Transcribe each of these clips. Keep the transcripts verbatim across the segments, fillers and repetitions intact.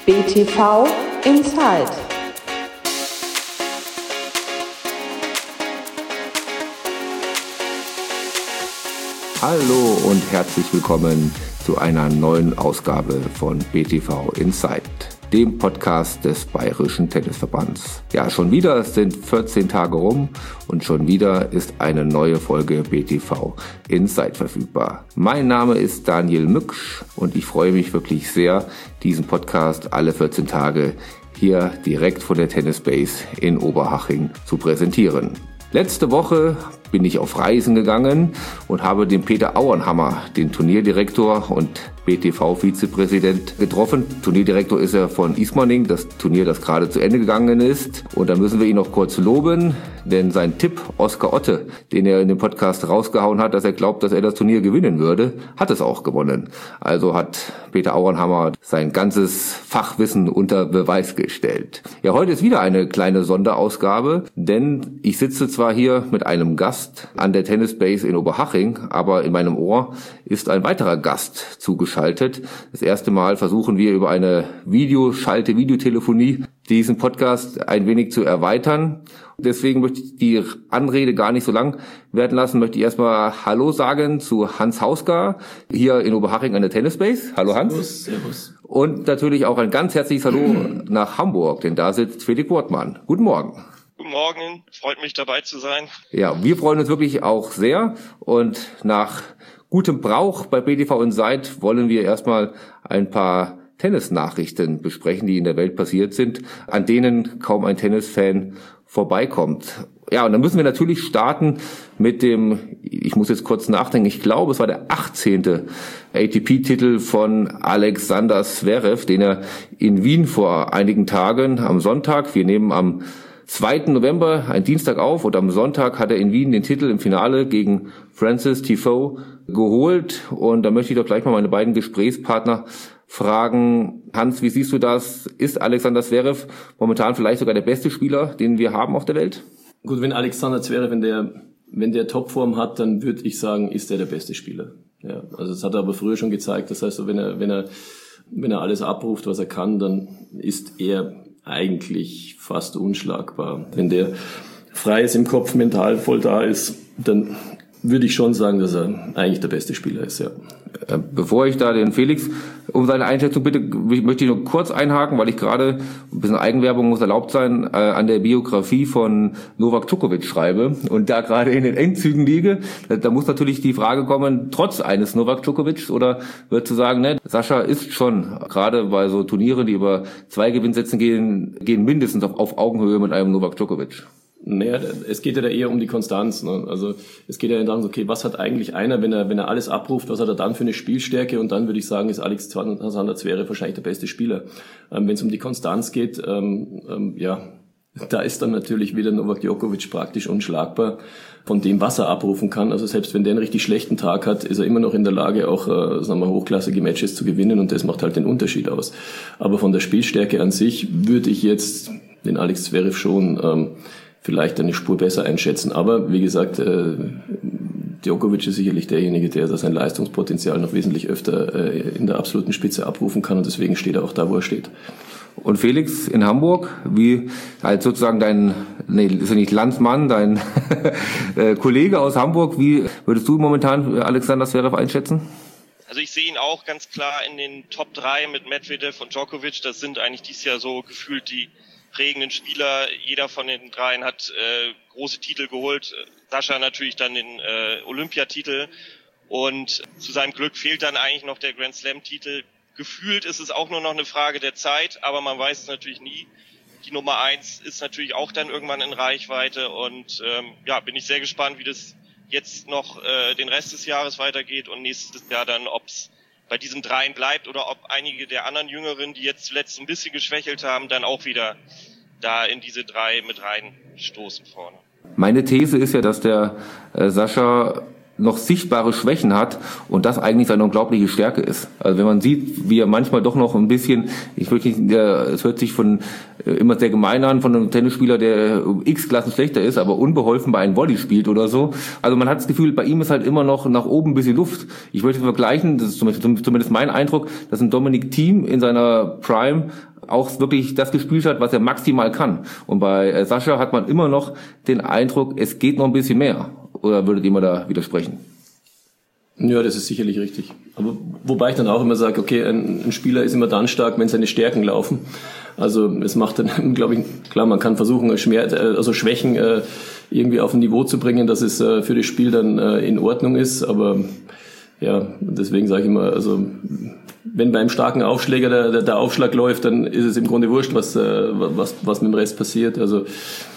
B T V Inside. Hallo und herzlich willkommen zu einer neuen Ausgabe von B T V Inside, dem Podcast des Bayerischen Tennisverbands. Ja, schon wieder sind vierzehn Tage rum und schon wieder ist eine neue Folge B T V Inside verfügbar. Mein Name ist Daniel Mücksch und ich freue mich wirklich sehr, diesen Podcast alle vierzehn Tage hier direkt von der Tennisbase in Oberhaching zu präsentieren. Letzte Woche bin ich auf Reisen gegangen und habe den Peter Auernhammer, den Turnierdirektor und B T V-Vizepräsident, getroffen. Turnierdirektor ist er von Ismaning, das Turnier, das gerade zu Ende gegangen ist. Und da müssen wir ihn noch kurz loben, denn sein Tipp, Oskar Otte, den er in dem Podcast rausgehauen hat, dass er glaubt, dass er das Turnier gewinnen würde, hat es auch gewonnen. Also hat Peter Auernhammer sein ganzes Fachwissen unter Beweis gestellt. Ja, heute ist wieder eine kleine Sonderausgabe, denn ich sitze zwar hier mit einem Gast an der Tennisbase in Oberhaching, aber in meinem Ohr ist ein weiterer Gast zugeschaltet. Das erste Mal versuchen wir über eine Videoschalte, Videotelefonie diesen Podcast ein wenig zu erweitern. Deswegen möchte ich die Anrede gar nicht so lang werden lassen. Möchte ich erstmal Hallo sagen zu Hans Hausgar hier in Oberhaching an der Tennisbase. Hallo Hans. Servus, servus. Und natürlich auch ein ganz herzliches Hallo nach Hamburg, denn da sitzt Felix Wortmann. Guten Morgen. Guten Morgen, freut mich dabei zu sein. Ja, wir freuen uns wirklich auch sehr und nach gutem Brauch bei B T V Inside wollen wir erstmal ein paar Tennisnachrichten besprechen, die in der Welt passiert sind, an denen kaum ein Tennisfan vorbeikommt. Ja, und dann müssen wir natürlich starten mit dem, ich muss jetzt kurz nachdenken, ich glaube, es war der achtzehnte A T P-Titel von Alexander Zverev, den er in Wien vor einigen Tagen am Sonntag, wir nehmen am zweiten November, ein Dienstag auf, und am Sonntag hat er in Wien den Titel im Finale gegen Frances Tiafoe geholt. Und da möchte ich doch gleich mal meine beiden Gesprächspartner fragen. Hans, wie siehst du das? Ist Alexander Zverev momentan vielleicht sogar der beste Spieler, den wir haben auf der Welt? Gut, wenn Alexander Zverev, wenn der, wenn der Topform hat, dann würde ich sagen, ist er der beste Spieler. Ja, also das hat er aber früher schon gezeigt. Das heißt, wenn er, wenn er, wenn er alles abruft, was er kann, dann ist er eigentlich fast unschlagbar. Wenn der frei ist im Kopf, mental voll da ist, dann würde ich schon sagen, dass er eigentlich der beste Spieler ist, ja. Bevor ich da den Felix um seine Einschätzung bitte, möchte ich nur kurz einhaken, weil ich gerade, ein bisschen Eigenwerbung muss erlaubt sein, äh, an der Biografie von Novak Djokovic schreibe und da gerade in den Endzügen liege. Da, da muss natürlich die Frage kommen, trotz eines Novak Djokovic, oder wird zu sagen, ne, Sascha ist schon, gerade bei so Turnieren, die über zwei Gewinnsätzen gehen, gehen mindestens auf, auf Augenhöhe mit einem Novak Djokovic. Naja, es geht ja da eher um die Konstanz, ne? Also es geht ja darum, okay, was hat eigentlich einer, wenn er wenn er alles abruft, was hat er dann für eine Spielstärke? Und dann würde ich sagen, ist Alexander Zverev wahrscheinlich der beste Spieler. Ähm, wenn es um die Konstanz geht, ähm, ähm, ja, da ist dann natürlich wieder Novak Djokovic praktisch unschlagbar von dem, was er abrufen kann. Also selbst wenn der einen richtig schlechten Tag hat, ist er immer noch in der Lage, auch äh, sagen wir, hochklassige Matches zu gewinnen, und das macht halt den Unterschied aus. Aber von der Spielstärke an sich würde ich jetzt den Alex Zverev schon ähm, vielleicht eine Spur besser einschätzen. Aber wie gesagt, äh, Djokovic ist sicherlich derjenige, der sein Leistungspotenzial noch wesentlich öfter äh, in der absoluten Spitze abrufen kann, und deswegen steht er auch da, wo er steht. Und Felix in Hamburg, wie als sozusagen dein, nee, ist ja nicht Landsmann, dein Kollege aus Hamburg, wie würdest du momentan Alexander Zverev einschätzen? Also ich sehe ihn auch ganz klar in den Top drei mit Medvedev und Djokovic. Das sind eigentlich dieses Jahr so gefühlt die prägenden Spieler. Jeder von den dreien hat äh, große Titel geholt. Sascha natürlich dann den äh, Olympiatitel. Und zu seinem Glück fehlt dann eigentlich noch der Grand Slam-Titel. Gefühlt ist es auch nur noch eine Frage der Zeit, aber man weiß es natürlich nie. Die Nummer eins ist natürlich auch dann irgendwann in Reichweite. Und ähm, ja, bin ich sehr gespannt, wie das jetzt noch äh, den Rest des Jahres weitergeht und nächstes Jahr dann, ob es bei diesen dreien bleibt oder ob einige der anderen Jüngeren, die jetzt zuletzt ein bisschen geschwächelt haben, dann auch wieder da in diese drei mit reinstoßen vorne. Meine These ist ja, dass der äh, Sascha noch sichtbare Schwächen hat und das eigentlich seine unglaubliche Stärke ist. Also wenn man sieht, wie er manchmal doch noch ein bisschen, ich wirklich, der, es hört sich von äh, immer sehr gemein an, von einem Tennisspieler, der x Klassen schlechter ist, aber unbeholfen bei einem Volley spielt oder so. Also man hat das Gefühl, bei ihm ist halt immer noch nach oben ein bisschen Luft. Ich möchte vergleichen, das ist zumindest mein Eindruck, dass ein Dominic Thiem in seiner Prime auch wirklich das gespielt hat, was er maximal kann. Und bei äh, Sascha hat man immer noch den Eindruck, es geht noch ein bisschen mehr. Oder würdet ihr mir da widersprechen? Ja, das ist sicherlich richtig. Aber wobei ich dann auch immer sage, okay, ein, ein Spieler ist immer dann stark, wenn seine Stärken laufen. Also es macht dann, glaube ich, klar, man kann versuchen, also Schwächen äh, irgendwie auf ein Niveau zu bringen, dass es äh, für das Spiel dann äh, in Ordnung ist. Aber ja, deswegen sage ich immer, also wenn beim starken Aufschläger der, der, der Aufschlag läuft, dann ist es im Grunde wurscht, was, äh, was, was mit dem Rest passiert. Also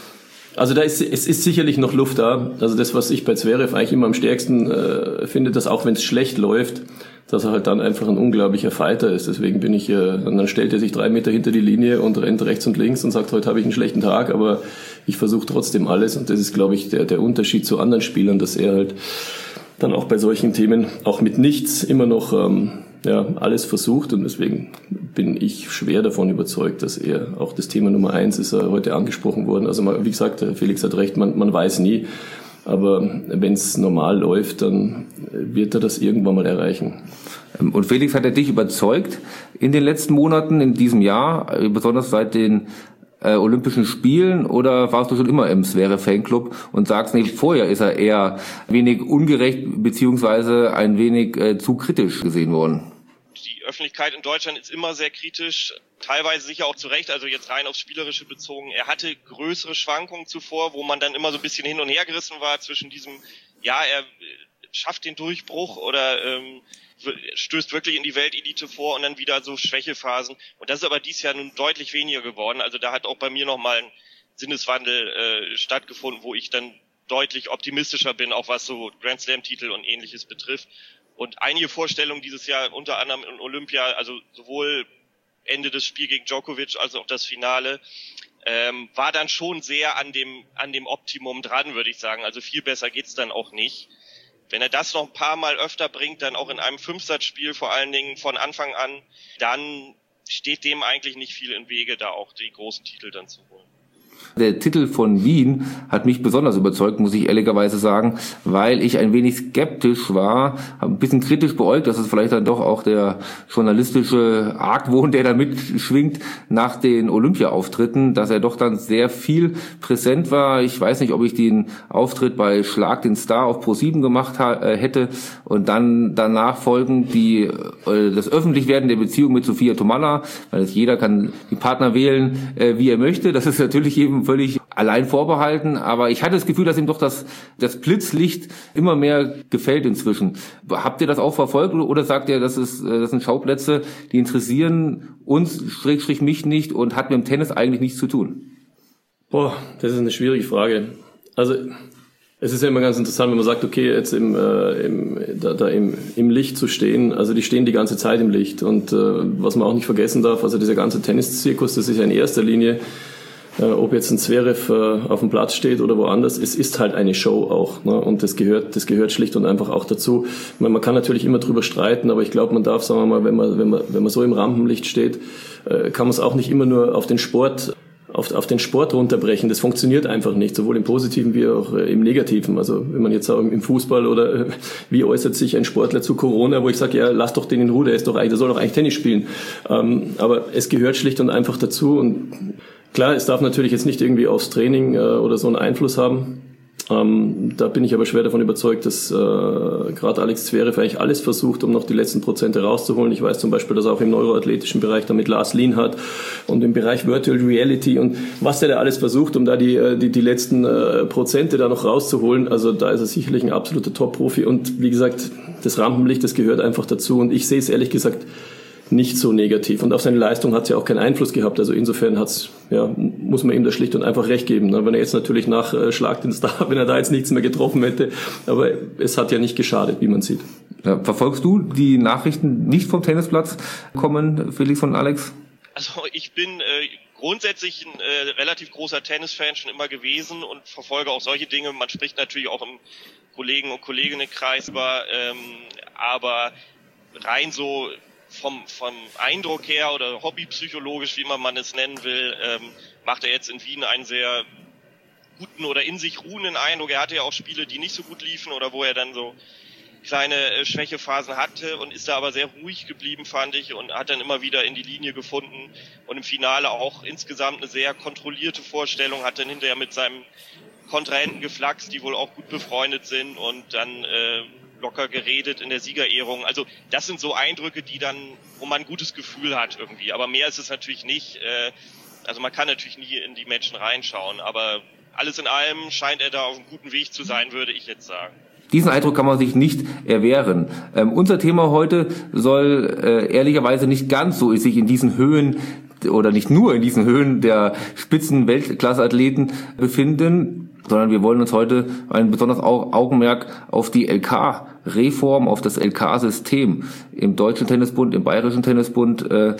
Also da ist, es ist sicherlich noch Luft da. Also das, was ich bei Zverev eigentlich immer am stärksten äh, finde, dass auch wenn es schlecht läuft, dass er halt dann einfach ein unglaublicher Fighter ist. Deswegen bin ich, äh, dann stellt er sich drei Meter hinter die Linie und rennt rechts und links und sagt, heute habe ich einen schlechten Tag, aber ich versuche trotzdem alles. Und das ist, glaube ich, der, der Unterschied zu anderen Spielern, dass er halt dann auch bei solchen Themen auch mit nichts immer noch ähm, ja, alles versucht. Und deswegen bin ich schwer davon überzeugt, dass er auch das Thema Nummer eins ist er heute angesprochen worden. Also mal, wie gesagt, Felix hat recht, man, man weiß nie. Aber wenn es normal läuft, dann wird er das irgendwann mal erreichen. Und Felix, hat er dich überzeugt in den letzten Monaten, in diesem Jahr, besonders seit den äh, Olympischen Spielen, oder warst du schon immer im Zverev-Fanclub und sagst, nee, vorher ist er eher wenig ungerecht beziehungsweise ein wenig äh, zu kritisch gesehen worden? Die Öffentlichkeit in Deutschland ist immer sehr kritisch, teilweise sicher auch zu Recht, also jetzt rein aufs Spielerische bezogen. Er hatte größere Schwankungen zuvor, wo man dann immer so ein bisschen hin und her gerissen war zwischen diesem, ja, er schafft den Durchbruch oder ähm, stößt wirklich in die Weltelite vor und dann wieder so Schwächephasen. Und das ist aber dieses Jahr nun deutlich weniger geworden. Also da hat auch bei mir nochmal ein Sinneswandel äh, stattgefunden, wo ich dann deutlich optimistischer bin, auch was so Grand Slam-Titel und Ähnliches betrifft. Und einige Vorstellungen dieses Jahr, unter anderem in Olympia, also sowohl Ende des Spiels gegen Djokovic als auch das Finale, ähm, war dann schon sehr an dem an dem Optimum dran, würde ich sagen. Also viel besser geht's dann auch nicht. Wenn er das noch ein paar Mal öfter bringt, dann auch in einem Fünfsatzspiel vor allen Dingen von Anfang an, dann steht dem eigentlich nicht viel im Wege, da auch die großen Titel dann zu holen. Der Titel von Wien hat mich besonders überzeugt, muss ich ehrlicherweise sagen, weil ich ein wenig skeptisch war, habe ein bisschen kritisch beäugt, dass es vielleicht dann doch auch der journalistische Argwohn, der da mitschwingt nach den Olympia-Auftritten, dass er doch dann sehr viel präsent war. Ich weiß nicht, ob ich den Auftritt bei Schlag den Star auf ProSieben gemacht ha- äh, hätte und dann danach folgend die äh, das Öffentlichwerden der Beziehung mit Sophia Tomalla, weil es jeder kann die Partner wählen, äh, wie er möchte. Das ist natürlich eben völlig allein vorbehalten, aber ich hatte das Gefühl, dass ihm doch das, das Blitzlicht immer mehr gefällt inzwischen. Habt ihr das auch verfolgt oder sagt ihr, das ist, das sind Schauplätze, die interessieren uns, Schrägstrich mich nicht und hat mit dem Tennis eigentlich nichts zu tun? Boah, das ist eine schwierige Frage. Also es ist ja immer ganz interessant, wenn man sagt, okay, jetzt im, äh, im, da, da im, im Licht zu stehen, also die stehen die ganze Zeit im Licht und äh, was man auch nicht vergessen darf, also dieser ganze Tenniszirkus, das ist ja in erster Linie, Äh, ob jetzt ein Zverev äh, auf dem Platz steht oder woanders, es ist halt eine Show auch, ne? Und das gehört, das gehört schlicht und einfach auch dazu. Ich meine, man kann natürlich immer drüber streiten, aber ich glaube, man darf, sagen wir mal, wenn man, wenn man, wenn man so im Rampenlicht steht, äh, kann man es auch nicht immer nur auf den Sport, auf, auf den Sport runterbrechen. Das funktioniert einfach nicht, sowohl im Positiven wie auch äh, im Negativen. Also wenn man jetzt sagt, im Fußball oder äh, wie äußert sich ein Sportler zu Corona, wo ich sage, ja, lass doch den in Ruhe, der ist doch eigentlich, der soll doch eigentlich Tennis spielen. Ähm, aber es gehört schlicht und einfach dazu und klar, es darf natürlich jetzt nicht irgendwie aufs Training äh, oder so einen Einfluss haben. Ähm, da bin ich aber schwer davon überzeugt, dass äh, gerade Alex Zverev eigentlich alles versucht, um noch die letzten Prozente rauszuholen. Ich weiß zum Beispiel, dass er auch im neuroathletischen Bereich damit Lars Lienhardt und im Bereich Virtual Reality und was der da alles versucht, um da die die, die letzten äh, Prozente da noch rauszuholen. Also da ist er sicherlich ein absoluter Top-Profi und wie gesagt, das Rampenlicht, das gehört einfach dazu und ich sehe es ehrlich gesagt nicht so negativ. Und auf seine Leistung hat es ja auch keinen Einfluss gehabt. Also insofern hat's, ja, muss man ihm da schlicht und einfach recht geben. Wenn er jetzt natürlich nach äh, Schlag den Star, wenn er da jetzt nichts mehr getroffen hätte. Aber es hat ja nicht geschadet, wie man sieht. Ja, verfolgst du die Nachrichten nicht vom Tennisplatz kommen, Felix und Alex? Also ich bin äh, grundsätzlich ein äh, relativ großer Tennisfan schon immer gewesen und verfolge auch solche Dinge. Man spricht natürlich auch im Kollegen und Kolleginnenkreis war, ähm, aber rein so vom, vom Eindruck her oder hobbypsychologisch, wie man es nennen will, ähm, macht er jetzt in Wien einen sehr guten oder in sich ruhenden Eindruck. Er hatte ja auch Spiele, die nicht so gut liefen oder wo er dann so kleine äh, Schwächephasen hatte und ist da aber sehr ruhig geblieben, fand ich, und hat dann immer wieder in die Linie gefunden und im Finale auch insgesamt eine sehr kontrollierte Vorstellung, hat dann hinterher mit seinem Kontrahenten geflaxt, die wohl auch gut befreundet sind, und dann äh, locker geredet in der Siegerehrung. Also das sind so Eindrücke, die dann, wo man ein gutes Gefühl hat irgendwie, aber mehr ist es natürlich nicht. Äh, also man kann natürlich nie in die Menschen reinschauen, aber alles in allem scheint er da auf einem guten Weg zu sein, würde ich jetzt sagen. Diesen Eindruck kann man sich nicht erwehren. Ähm, unser Thema heute soll äh, ehrlicherweise nicht ganz so sich in diesen Höhen oder nicht nur in diesen Höhen der Spitzen-Weltklasse-Athleten befinden, sondern wir wollen uns heute ein besonderes Augenmerk auf die L K-Reform, auf das L K-System im Deutschen Tennisbund, im Bayerischen Tennisbund äh,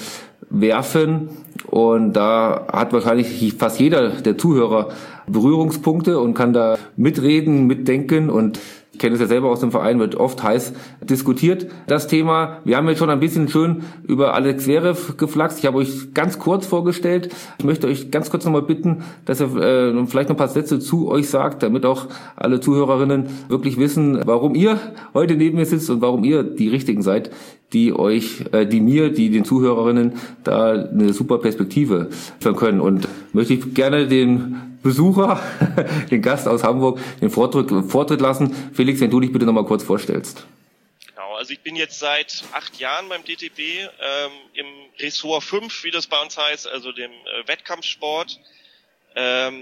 werfen. Und da hat wahrscheinlich fast jeder der Zuhörer Berührungspunkte und kann da mitreden, mitdenken, und ich kenne es ja selber aus dem Verein, wird oft heiß diskutiert, das Thema. Wir haben jetzt schon ein bisschen schön über Alex Zverev geflaxt. Ich habe euch ganz kurz vorgestellt. Ich möchte euch ganz kurz nochmal bitten, dass ihr äh, vielleicht noch ein paar Sätze zu euch sagt, damit auch alle Zuhörerinnen wirklich wissen, warum ihr heute neben mir sitzt und warum ihr die Richtigen seid, die euch, äh, die mir, die den Zuhörerinnen da eine super Perspektive führen können. Und möchte ich gerne den Besucher, den Gast aus Hamburg, den Vortritt, Vortritt lassen. Felix, wenn du dich bitte nochmal kurz vorstellst. Genau, also ich bin jetzt seit acht Jahren beim D T B ähm, im Ressort fünf, wie das bei uns heißt, also dem äh, Wettkampfsport, ähm,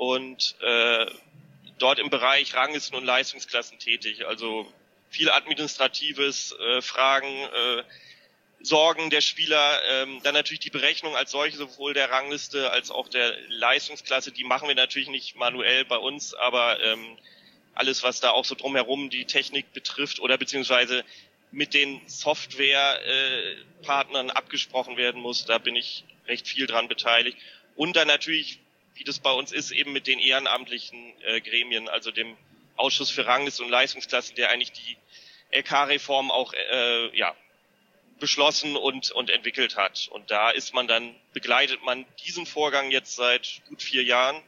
und äh, dort im Bereich Ranglisten und Leistungsklassen tätig. Also viel administratives, äh, Fragen, äh, Sorgen der Spieler, ähm, dann natürlich die Berechnung als solche, sowohl der Rangliste als auch der Leistungsklasse, die machen wir natürlich nicht manuell bei uns, aber ähm, alles, was da auch so drumherum die Technik betrifft oder beziehungsweise mit den Software-Partnern äh, abgesprochen werden muss, da bin ich recht viel dran beteiligt. Und dann natürlich, wie das bei uns ist, eben mit den ehrenamtlichen äh, Gremien, also dem Ausschuss für Rangliste und Leistungsklassen, der eigentlich die L K-Reform auch äh, ja beschlossen und und entwickelt hat. Und da ist man dann, begleitet man diesen Vorgang jetzt seit gut vier Jahren.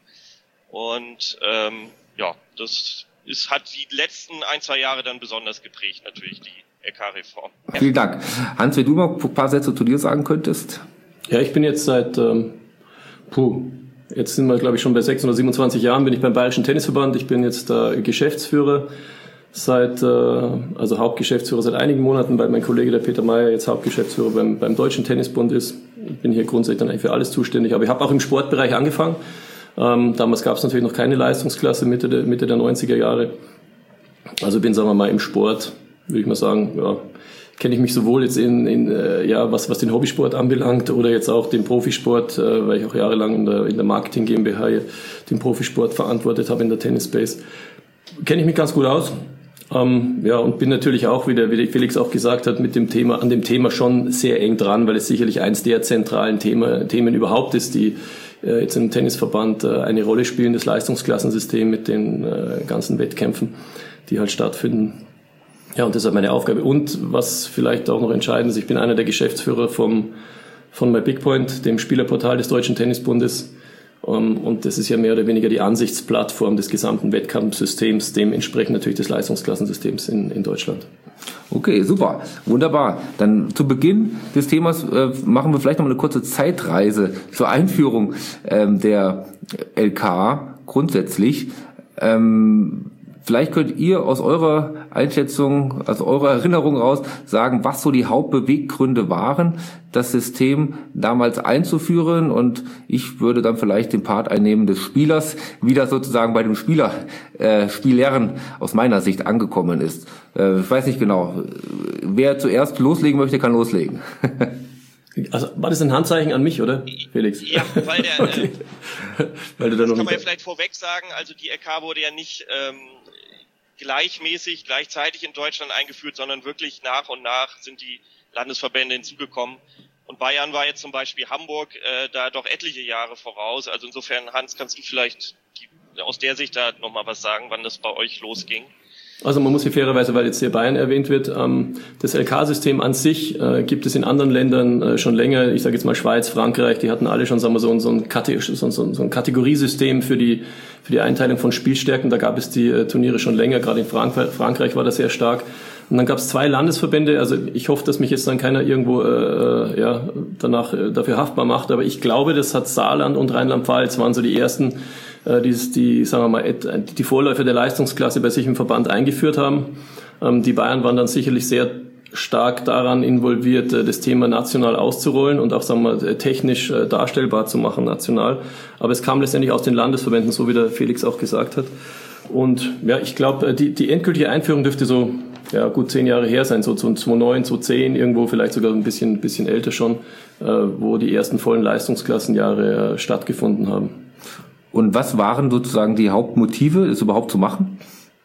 Und ähm, ja, das ist, hat die letzten ein, zwei Jahre dann besonders geprägt, natürlich, die L K-Reform. Ja. Vielen Dank. Hans, wenn du mal ein paar Sätze zu dir sagen könntest. Ja, ich bin jetzt seit, ähm, puh, jetzt sind wir, glaube ich, schon bei sechshundertsiebenundzwanzig Jahren, bin ich beim Bayerischen Tennisverband. Ich bin jetzt äh, Geschäftsführer seit, äh, also Hauptgeschäftsführer seit einigen Monaten, weil mein Kollege, der Peter Mayer, jetzt Hauptgeschäftsführer beim, beim Deutschen Tennisbund ist. Ich bin hier grundsätzlich dann eigentlich für alles zuständig, aber ich habe auch im Sportbereich angefangen. Ähm, damals gab es natürlich noch keine Leistungsklasse, Mitte der, Mitte der neunziger Jahre. Also bin, sagen wir mal, im Sport, würde ich mal sagen, ja, kenne ich mich sowohl jetzt in, in äh, ja, was, was den Hobbysport anbelangt oder jetzt auch den Profisport, äh, weil ich auch jahrelang in der, in der Marketing GmbH hier den Profisport verantwortet habe in der Tennis Space. Kenne ich mich ganz gut aus. Ähm, ja, und bin natürlich auch, wie der, wie Felix auch gesagt hat, mit dem Thema, an dem Thema schon sehr eng dran, weil es sicherlich eins der zentralen Thema, Themen überhaupt ist, die äh, jetzt im Tennisverband äh, eine Rolle spielen, das Leistungsklassensystem mit den äh, ganzen Wettkämpfen, die halt stattfinden. Ja, und das ist meine Aufgabe. Und was vielleicht auch noch entscheidend ist, ich bin einer der Geschäftsführer vom, von MyBigPoint, dem Spielerportal des Deutschen Tennisbundes. Um, und das ist ja mehr oder weniger die Ansichtsplattform des gesamten Wettkampfsystems, dementsprechend natürlich des Leistungsklassensystems in, in Deutschland. Okay, super, wunderbar. Dann zu Beginn des Themas äh, machen wir vielleicht noch mal eine kurze Zeitreise zur Einführung ähm, der L K grundsätzlich. Ähm, Vielleicht könnt ihr aus eurer Einschätzung, aus eurer Erinnerung raus sagen, was so die Hauptbeweggründe waren, das System damals einzuführen. Und ich würde dann vielleicht den Part einnehmen des Spielers, wie das sozusagen bei dem Spieler, äh, Spielern aus meiner Sicht angekommen ist. Äh, ich weiß nicht genau. Wer zuerst loslegen möchte, kann loslegen. Also war das ein Handzeichen an mich, oder, Felix? Ja, weil der, okay. äh, weil du da das noch kann man nicht ja vielleicht vorweg sagen, also die L K wurde ja nicht ähm, gleichmäßig, gleichzeitig in Deutschland eingeführt, sondern wirklich nach und nach sind die Landesverbände hinzugekommen. Und Bayern war jetzt zum Beispiel Hamburg äh, da doch etliche Jahre voraus. Also insofern, Hans, kannst du vielleicht die, aus der Sicht da nochmal was sagen, wann das bei euch losging? Also man muss hier fairerweise, weil jetzt hier Bayern erwähnt wird, ähm, das L K-System an sich äh, gibt es in anderen Ländern äh, schon länger. Ich sage jetzt mal Schweiz, Frankreich, die hatten alle schon, sagen wir so, so, ein, Kate- so, so, so ein Kategoriesystem für die für die Einteilung von Spielstärken. Da gab es die äh, Turniere schon länger, gerade in Frankreich, Frankreich war das sehr stark. Und dann gab es zwei Landesverbände, also ich hoffe, dass mich jetzt dann keiner irgendwo äh, ja danach äh, dafür haftbar macht, aber ich glaube, das hat Saarland und Rheinland-Pfalz waren so die ersten, äh, die, die, sagen wir mal, die Vorläufer der Leistungsklasse bei sich im Verband eingeführt haben. Ähm, die Bayern waren dann sicherlich sehr stark daran involviert, äh, das Thema national auszurollen und auch, sagen wir mal, technisch äh, darstellbar zu machen national. Aber es kam letztendlich aus den Landesverbänden, so wie der Felix auch gesagt hat. Und ja, ich glaube, die, die endgültige Einführung dürfte so ja gut zehn Jahre her sein, so zweitausendneun, zweitausendzehn, irgendwo vielleicht sogar ein bisschen bisschen älter schon, äh, wo die ersten vollen Leistungsklassenjahre äh, stattgefunden haben. Und was waren sozusagen die Hauptmotive, es überhaupt zu machen?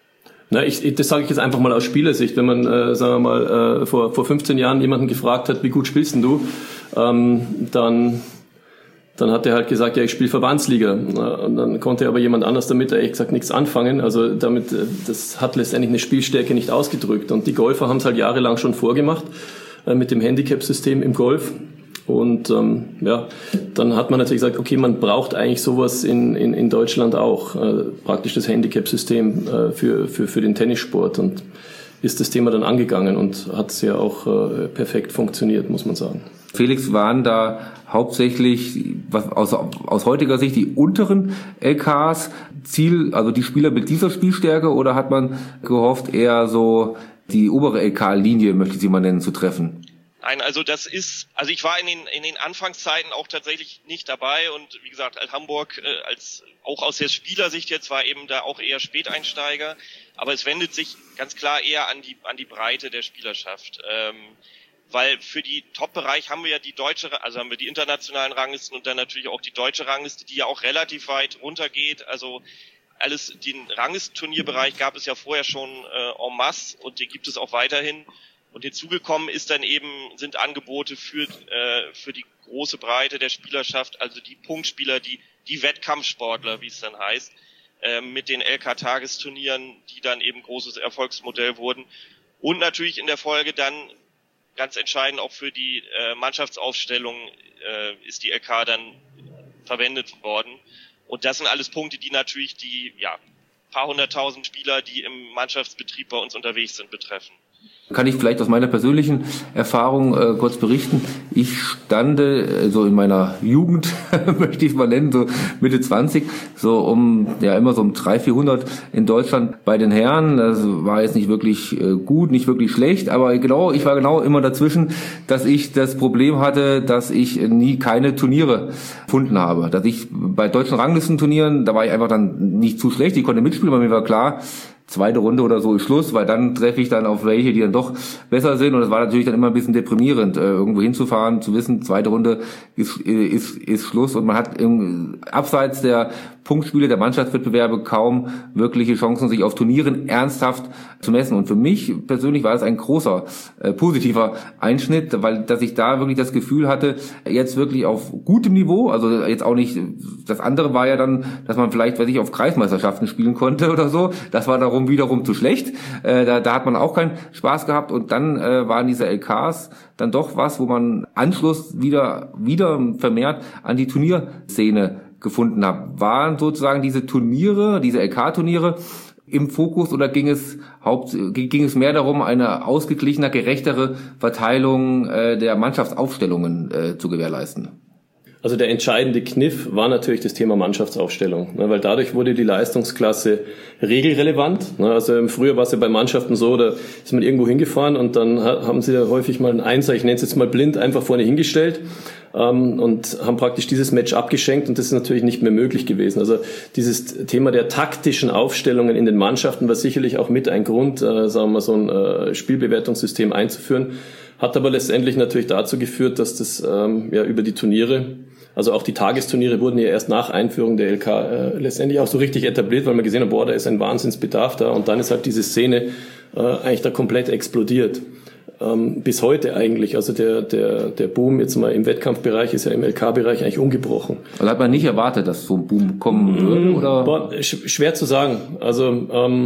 Na, ich, das sage ich jetzt einfach mal aus Spielersicht. Wenn man, äh, sagen wir mal, äh, vor, vor fünfzehn Jahren jemanden gefragt hat, wie gut spielst denn du, ähm, dann... Dann hat er halt gesagt, ja, ich spiele Verbandsliga. Und dann konnte aber jemand anders damit ehrlich gesagt nichts anfangen. Also damit, das hat letztendlich eine Spielstärke nicht ausgedrückt. Und die Golfer haben es halt jahrelang schon vorgemacht mit dem Handicap-System im Golf. Und ähm, ja, dann hat man natürlich gesagt, okay, man braucht eigentlich sowas in, in, in Deutschland auch, äh, praktisch das Handicap-System äh, für, für, für den Tennissport. Und ist das Thema dann angegangen und hat es ja auch äh, perfekt funktioniert, muss man sagen. Felix, waren da hauptsächlich was aus, aus heutiger Sicht die unteren L Ks Ziel, also die Spieler mit dieser Spielstärke, oder hat man gehofft, eher so die obere L K-Linie, möchte ich sie mal nennen, zu treffen? Nein, also das ist, also ich war in den in den Anfangszeiten auch tatsächlich nicht dabei und wie gesagt, als Hamburg, äh, als auch aus der Spielersicht jetzt war eben da auch eher Späteinsteiger, aber es wendet sich ganz klar eher an die an die Breite der Spielerschaft. Ähm, Weil für die Top-Bereich haben wir ja die deutsche, also haben wir die internationalen Ranglisten und dann natürlich auch die deutsche Rangliste, die ja auch relativ weit runtergeht. Also alles, den Ranglistenturnierbereich gab es ja vorher schon äh, en masse und den gibt es auch weiterhin. Und hinzugekommen ist dann eben, sind Angebote für äh, für die große Breite der Spielerschaft, also die Punktspieler, die die Wettkampfsportler, wie es dann heißt, äh, mit den L K-Tagesturnieren, die dann eben großes Erfolgsmodell wurden. Und natürlich in der Folge dann ganz entscheidend auch für die äh, Mannschaftsaufstellung äh, ist die L K dann verwendet worden. Und das sind alles Punkte, die natürlich die ja paar hunderttausend Spieler, die im Mannschaftsbetrieb bei uns unterwegs sind, betreffen. Kann ich vielleicht aus meiner persönlichen Erfahrung äh, kurz berichten. Ich stande äh, so in meiner Jugend, möchte ich es mal nennen, so Mitte zwanzig, so um, ja immer so um dreihundert, vierhundert in Deutschland bei den Herren. Das war jetzt nicht wirklich äh, gut, nicht wirklich schlecht, aber genau, ich war genau immer dazwischen, dass ich das Problem hatte, dass ich nie keine Turniere gefunden habe. Dass ich bei deutschen Ranglistenturnieren, da war ich einfach dann nicht zu schlecht, ich konnte mitspielen, aber mir war klar, zweite Runde oder so ist Schluss, weil dann treffe ich dann auf welche, die dann doch besser sind, und das war natürlich dann immer ein bisschen deprimierend, äh, irgendwo hinzufahren, zu wissen, zweite Runde ist ist ist Schluss, und man hat im, abseits der Punktspiele der Mannschaftswettbewerbe kaum wirkliche Chancen, sich auf Turnieren ernsthaft zu messen. Und für mich persönlich war es ein großer äh, positiver Einschnitt, weil dass ich da wirklich das Gefühl hatte, jetzt wirklich auf gutem Niveau, also jetzt auch nicht, das andere war ja dann, dass man vielleicht, weiß ich, auf Kreismeisterschaften spielen konnte oder so, das war darum wiederum zu schlecht, äh, da, da hat man auch keinen Spaß gehabt, und dann äh, waren diese L Ks dann doch was, wo man Anschluss wieder wieder vermehrt an die Turnierszene gefunden habe. Waren sozusagen diese Turniere, diese L K-Turniere im Fokus, oder ging es haupt, ging es mehr darum, eine ausgeglichener, gerechtere Verteilung äh, der Mannschaftsaufstellungen äh, zu gewährleisten? Also der entscheidende Kniff war natürlich das Thema Mannschaftsaufstellung, ne, weil dadurch wurde die Leistungsklasse regelrelevant. Ne, also früher war es ja bei Mannschaften so, da ist man irgendwo hingefahren und dann haben sie ja häufig mal einen Einser, ich nenne es jetzt mal blind, einfach vorne hingestellt ähm, und haben praktisch dieses Match abgeschenkt, und das ist natürlich nicht mehr möglich gewesen. Also dieses Thema der taktischen Aufstellungen in den Mannschaften war sicherlich auch mit ein Grund, äh, sagen wir mal, so ein äh, Spielbewertungssystem einzuführen. Hat aber letztendlich natürlich dazu geführt, dass das ähm, ja über die Turniere, also auch die Tagesturniere wurden ja erst nach Einführung der L K äh, letztendlich auch so richtig etabliert, weil man gesehen hat, boah, da ist ein Wahnsinnsbedarf da, und dann ist halt diese Szene äh, eigentlich da komplett explodiert. Ähm, bis heute eigentlich, also der der der Boom jetzt mal im Wettkampfbereich ist ja im L K-Bereich eigentlich ungebrochen. Also hat man nicht erwartet, dass so ein Boom kommen würde, oder? Boah, sch- schwer zu sagen. Also ähm,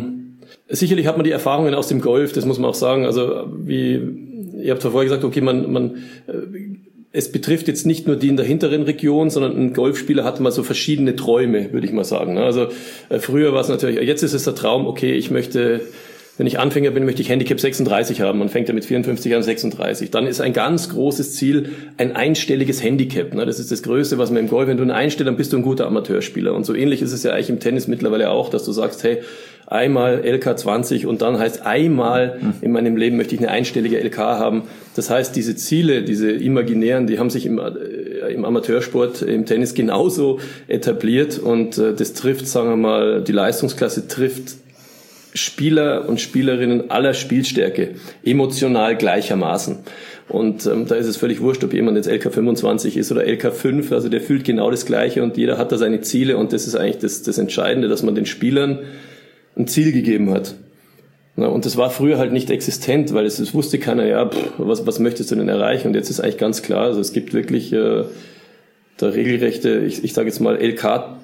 Sicherlich hat man die Erfahrungen aus dem Golf, das muss man auch sagen. Also wie ihr habt vorher gesagt, okay, man, man es betrifft jetzt nicht nur die in der hinteren Region, sondern ein Golfspieler hat mal so verschiedene Träume, würde ich mal sagen. Also früher war es natürlich, jetzt ist es der Traum, okay, ich möchte, wenn ich Anfänger bin, möchte ich Handicap sechsunddreißig haben. Man fängt ja mit vierundfünfzig an, sechsunddreißig. Dann ist ein ganz großes Ziel ein einstelliges Handicap. Das ist das Größte, was man im Golf, wenn du ein einstellst, dann bist du ein guter Amateurspieler. Und so ähnlich ist es ja eigentlich im Tennis mittlerweile auch, dass du sagst, hey, einmal L K zwanzig und dann heißt einmal in meinem Leben möchte ich eine einstellige L K haben. Das heißt, diese Ziele, diese imaginären, die haben sich im, äh, im Amateursport, im Tennis genauso etabliert und äh, das trifft, sagen wir mal, die Leistungsklasse trifft Spieler und Spielerinnen aller Spielstärke, emotional gleichermaßen. Und ähm, da ist es völlig wurscht, ob jemand jetzt L K fünfundzwanzig ist oder L K fünf, also der fühlt genau das Gleiche und jeder hat da seine Ziele und das ist eigentlich das, das Entscheidende, dass man den Spielern ein Ziel gegeben hat. Na, und das war früher halt nicht existent, weil es, es wusste keiner, ja, pff, was, was möchtest du denn erreichen? Und jetzt ist eigentlich ganz klar, also es gibt wirklich äh, da regelrechte, ich, ich sage jetzt mal L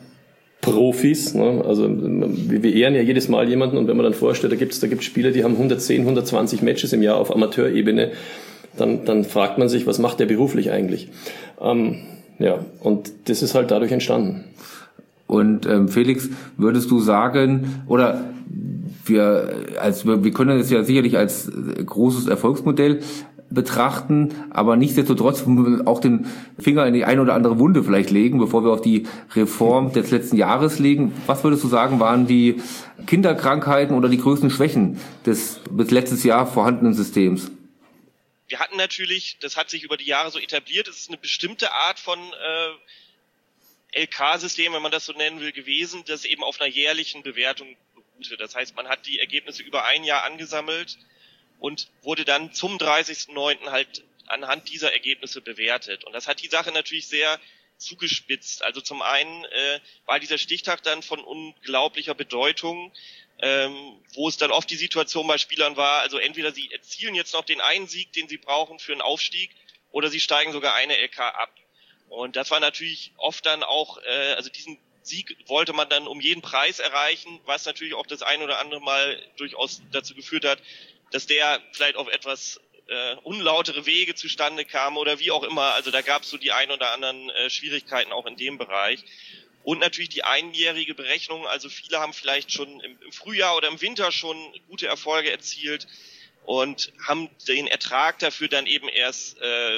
K-Profis. Ne? Also wir, wir ehren ja jedes Mal jemanden und wenn man dann vorstellt, da gibt's da gibt's Spieler, die haben hundertzehn, hundertzwanzig Matches im Jahr auf Amateurebene, dann, dann fragt man sich, was macht der beruflich eigentlich? Ähm, ja, und das ist halt dadurch entstanden. Und ähm, Felix, würdest du sagen, oder wir als wir können es ja sicherlich als großes Erfolgsmodell betrachten, aber nichtsdestotrotz auch den Finger in die eine oder andere Wunde vielleicht legen, bevor wir auf die Reform des letzten Jahres legen. Was würdest du sagen, waren die Kinderkrankheiten oder die größten Schwächen des bis letztes Jahr vorhandenen Systems? Wir hatten natürlich, das hat sich über die Jahre so etabliert, es ist eine bestimmte Art von äh, L K-System, wenn man das so nennen will, gewesen, das eben auf einer jährlichen Bewertung beruhte. Das heißt, man hat die Ergebnisse über ein Jahr angesammelt und wurde dann zum dreißigsten neunten halt anhand dieser Ergebnisse bewertet. Und das hat die Sache natürlich sehr zugespitzt. Also zum einen äh, war dieser Stichtag dann von unglaublicher Bedeutung, ähm, wo es dann oft die Situation bei Spielern war, also entweder sie erzielen jetzt noch den einen Sieg, den sie brauchen für einen Aufstieg, oder sie steigen sogar eine L K ab. Und das war natürlich oft dann auch, äh, also diesen Sieg wollte man dann um jeden Preis erreichen, was natürlich auch das ein oder andere Mal durchaus dazu geführt hat, dass der vielleicht auf etwas äh, unlautere Wege zustande kam oder wie auch immer. Also da gab es so die ein oder anderen äh, Schwierigkeiten auch in dem Bereich. Und natürlich die einjährige Berechnung. Also viele haben vielleicht schon im, im Frühjahr oder im Winter schon gute Erfolge erzielt und haben den Ertrag dafür dann eben erst äh,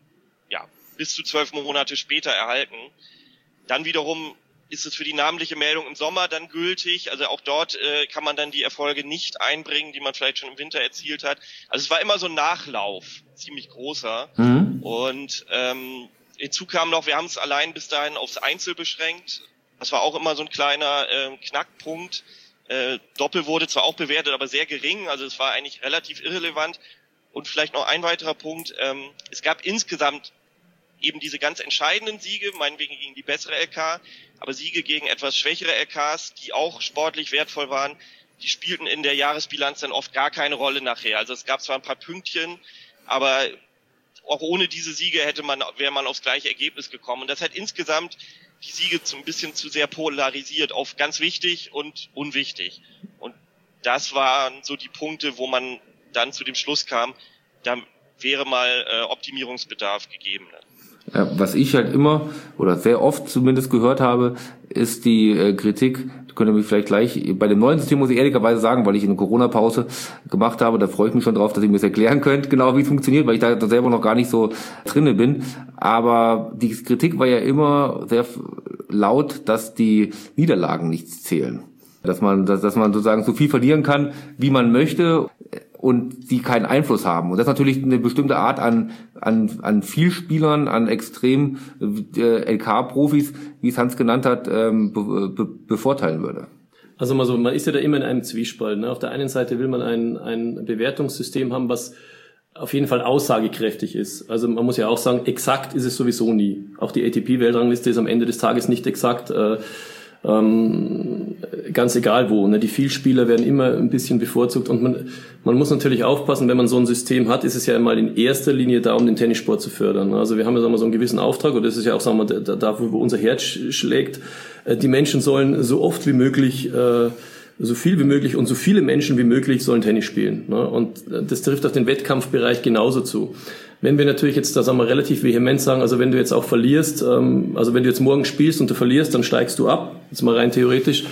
ja bis zu zwölf Monate später erhalten. Dann wiederum ist es für die namentliche Meldung im Sommer dann gültig. Also auch dort äh, kann man dann die Erfolge nicht einbringen, die man vielleicht schon im Winter erzielt hat. Also es war immer so ein Nachlauf, ziemlich großer. Mhm. Und ähm, hinzu kam noch, wir haben es allein bis dahin aufs Einzel beschränkt. Das war auch immer so ein kleiner äh, Knackpunkt. Äh, Doppel wurde zwar auch bewertet, aber sehr gering. Also es war eigentlich relativ irrelevant. Und vielleicht noch ein weiterer Punkt. Ähm, es gab insgesamt eben diese ganz entscheidenden Siege, meinetwegen gegen die bessere L K, aber Siege gegen etwas schwächere L Ks, die auch sportlich wertvoll waren, die spielten in der Jahresbilanz dann oft gar keine Rolle nachher. Also es gab zwar ein paar Pünktchen, aber auch ohne diese Siege hätte man, wäre man aufs gleiche Ergebnis gekommen. Und das hat insgesamt die Siege so ein bisschen zu sehr polarisiert auf ganz wichtig und unwichtig. Und das waren so die Punkte, wo man dann zu dem Schluss kam, da wäre mal äh, Optimierungsbedarf gegeben. Ja, was ich halt immer oder sehr oft zumindest gehört habe, ist die äh, Kritik, da könnt ihr mich vielleicht gleich, bei dem neuen System muss ich ehrlicherweise sagen, weil ich eine Corona-Pause gemacht habe, da freue ich mich schon drauf, dass ihr mir das erklären könnt, genau wie es funktioniert, weil ich da selber noch gar nicht so drinne bin. Aber die Kritik war ja immer sehr laut, dass die Niederlagen nichts zählen. Dass man, dass, dass man sozusagen so viel verlieren kann, wie man möchte, und die keinen Einfluss haben. Und das natürlich eine bestimmte Art an an an Vielspielern, an extrem äh, L K-Profis, wie es Hans genannt hat, ähm, be, be, bevorteilen würde. Also mal so, man ist ja da immer in einem Zwiespalt. Ne? Auf der einen Seite will man ein ein Bewertungssystem haben, was auf jeden Fall aussagekräftig ist. Also man muss ja auch sagen, exakt ist es sowieso nie. Auch die A T P-Weltrangliste ist am Ende des Tages nicht exakt. Äh, Ähm, ganz egal wo. Ne? Die Vielspieler werden immer ein bisschen bevorzugt und man, man muss natürlich aufpassen, wenn man so ein System hat, ist es ja mal in erster Linie da, um den Tennissport zu fördern. Also wir haben ja sagen wir, so einen gewissen Auftrag und das ist ja auch sagen wir, da, da wo unser Herz schlägt. Die Menschen sollen so oft wie möglich äh, so viel wie möglich und so viele Menschen wie möglich sollen Tennis spielen. Und das trifft auf den Wettkampfbereich genauso zu. Wenn wir natürlich jetzt, da sagen wir relativ vehement sagen, also wenn du jetzt auch verlierst, also wenn du jetzt morgen spielst und du verlierst, dann steigst du ab, jetzt mal rein theoretisch,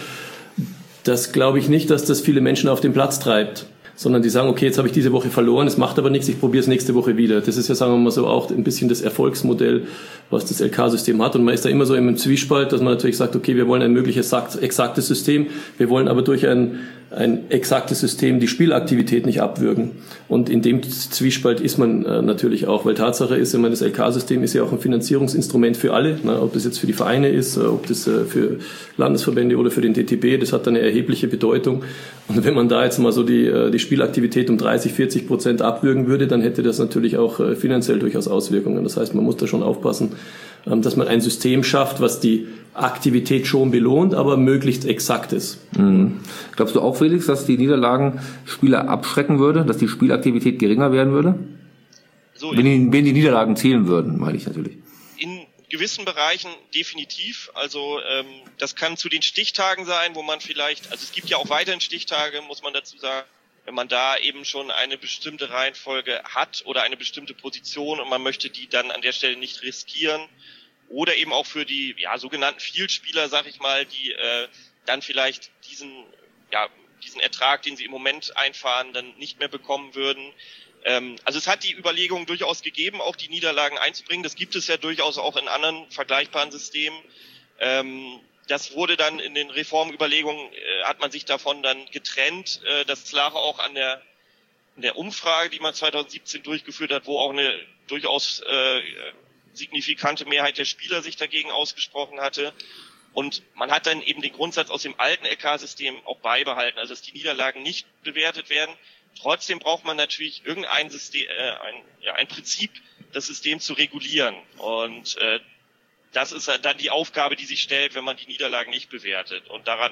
das glaube ich nicht, dass das viele Menschen auf den Platz treibt. Sondern die sagen, okay, jetzt habe ich diese Woche verloren, es macht aber nichts, ich probiere es nächste Woche wieder. Das ist ja, sagen wir mal so, auch ein bisschen das Erfolgsmodell, was das L K-System hat. Und man ist da immer so im Zwiespalt, dass man natürlich sagt, okay, wir wollen ein mögliches exaktes System, wir wollen aber durch ein, ein exaktes System die Spielaktivität nicht abwürgen. Und in dem Zwiespalt ist man äh, natürlich auch, weil Tatsache ist, ich meine, das L K-System ist ja auch ein Finanzierungsinstrument für alle, ne, ob das jetzt für die Vereine ist, ob das äh, für Landesverbände oder für den D T B, das hat dann eine erhebliche Bedeutung. Und wenn man da jetzt mal so die, äh, die Spielaktivität um dreißig, vierzig Prozent abwürgen würde, dann hätte das natürlich auch äh, finanziell durchaus Auswirkungen. Das heißt, man muss da schon aufpassen, ähm, dass man ein System schafft, was die Aktivität schon belohnt, aber möglichst exakt ist. Mhm. Glaubst du auch, Felix, dass die Niederlagen Spieler abschrecken würde, dass die Spielaktivität geringer werden würde? So, wenn, die, wenn die Niederlagen zählen würden, meine ich natürlich. In gewissen Bereichen definitiv. Also ähm, das kann zu den Stichtagen sein, wo man vielleicht, also es gibt ja auch weiterhin Stichtage, muss man dazu sagen, wenn man da eben schon eine bestimmte Reihenfolge hat oder eine bestimmte Position und man möchte die dann an der Stelle nicht riskieren. Oder eben auch für die ja, sogenannten Vielspieler, sag ich mal, die äh, dann vielleicht diesen, ja, diesen Ertrag, den sie im Moment einfahren, dann nicht mehr bekommen würden. Ähm, also es hat die Überlegung durchaus gegeben, auch die Niederlagen einzubringen. Das gibt es ja durchaus auch in anderen vergleichbaren Systemen. Ähm, das wurde dann in den Reformüberlegungen, äh, hat man sich davon dann getrennt. Äh, das lag auch an der, an der Umfrage, die man zweitausendsiebzehn durchgeführt hat, wo auch eine durchaus äh, signifikante Mehrheit der Spieler sich dagegen ausgesprochen hatte. Und man hat dann eben den Grundsatz aus dem alten L K-System auch beibehalten, also dass die Niederlagen nicht bewertet werden. Trotzdem braucht man natürlich irgendein System, äh, ein, ja, ein Prinzip, das System zu regulieren. Und äh, das ist dann die Aufgabe, die sich stellt, wenn man die Niederlagen nicht bewertet. Und daran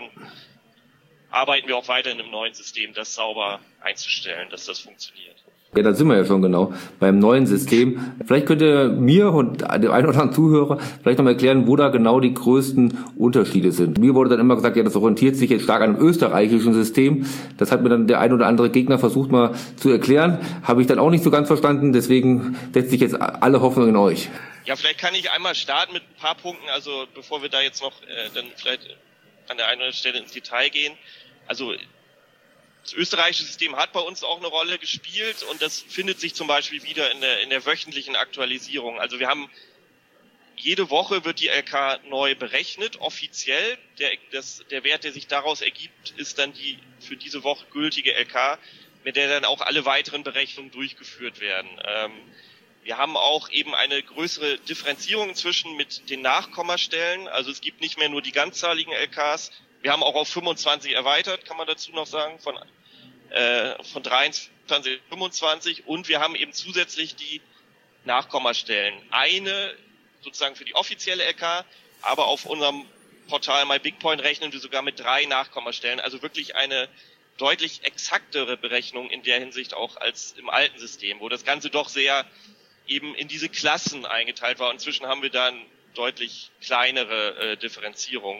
arbeiten wir auch weiterhin im neuen System, das sauber einzustellen, dass das funktioniert. Ja, da sind wir ja schon genau beim neuen System. Vielleicht könnt ihr mir und dem einen oder anderen Zuhörer vielleicht noch mal erklären, wo da genau die größten Unterschiede sind. Mir wurde dann immer gesagt, ja, das orientiert sich jetzt stark an dem österreichischen System. Das hat mir dann der ein oder andere Gegner versucht mal zu erklären. Habe ich dann auch nicht so ganz verstanden. Deswegen setze ich jetzt alle Hoffnung in euch. Ja, vielleicht kann ich einmal starten mit ein paar Punkten, also bevor wir da jetzt noch äh, dann vielleicht an der einen oder anderen Stelle ins Detail gehen. Also das österreichische System hat bei uns auch eine Rolle gespielt und das findet sich zum Beispiel wieder in der, in der wöchentlichen Aktualisierung. Also wir haben, jede Woche wird die L K neu berechnet, offiziell. Der, das, der Wert, der sich daraus ergibt, ist dann die für diese Woche gültige L K, mit der dann auch alle weiteren Berechnungen durchgeführt werden. Ähm, wir haben auch eben eine größere Differenzierung inzwischen mit den Nachkommastellen. Also es gibt nicht mehr nur die ganzzahligen L Ks. Wir haben auch auf fünfundzwanzig erweitert, kann man dazu noch sagen, von, äh, von dreiundzwanzig auf fünfundzwanzig. Und wir haben eben zusätzlich die Nachkommastellen. Eine sozusagen für die offizielle L K, aber auf unserem Portal MyBigPoint rechnen wir sogar mit drei Nachkommastellen. Also wirklich eine deutlich exaktere Berechnung in der Hinsicht auch als im alten System, wo das Ganze doch sehr eben in diese Klassen eingeteilt war. Inzwischen haben wir da eine deutlich kleinere äh, Differenzierung.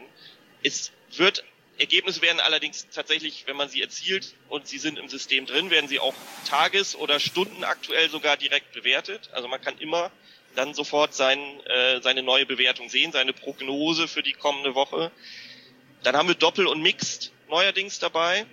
Es wird, Ergebnisse werden allerdings tatsächlich, wenn man sie erzielt und sie sind im System drin, werden sie auch tages- oder stundenaktuell sogar direkt bewertet. Also man kann immer dann sofort sein, äh, seine neue Bewertung sehen, seine Prognose für die kommende Woche. Dann haben wir Doppel und Mixed neuerdings dabei